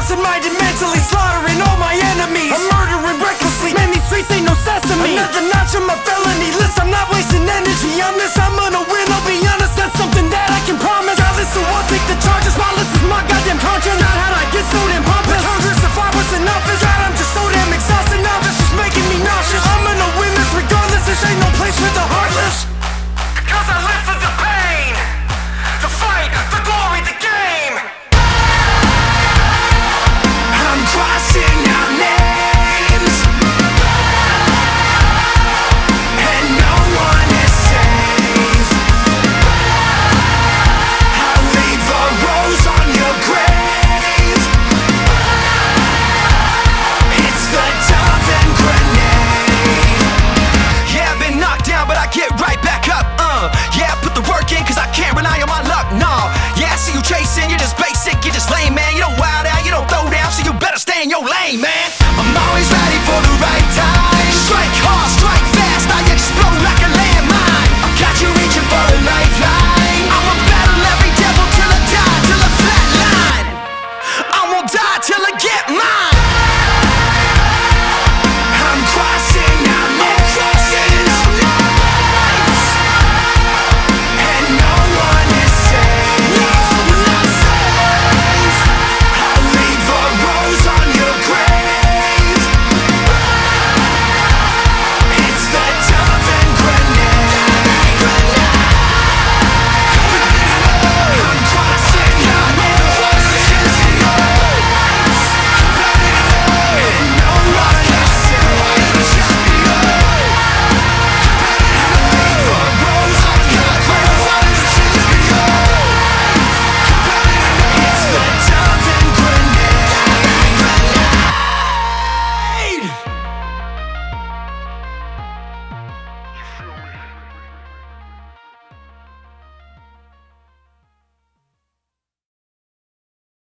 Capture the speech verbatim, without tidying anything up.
absent-minded, mentally slaughtering all my enemies. I'm murdering recklessly, man, these streets ain't no sesame. Another notch on my felony list, I'm not wasting energy on this. I'm gonna win, I'll be honest, that's something that I can promise. Godless, so I'll take the charges, lawless is my goddamn conscience. God, how'd I get so damn pompous? Congress, if I was in office, God, I'm just so damn exhausted now, this is making me nauseous. I'm gonna win this regardless, this ain't no place for the heartless. Cause I live for the pain, the fight, the glory, the game. I'm crossing out names, and no one is safe. I'll leave a rose on your grave. It's the dove and grenade. Yeah, I've been knocked down, but I get right back up. Uh, yeah, I put the work in, cause I can't rely on my luck, no. Yeah, I see you chasing, you're just basic, you're just lame, man, you know why?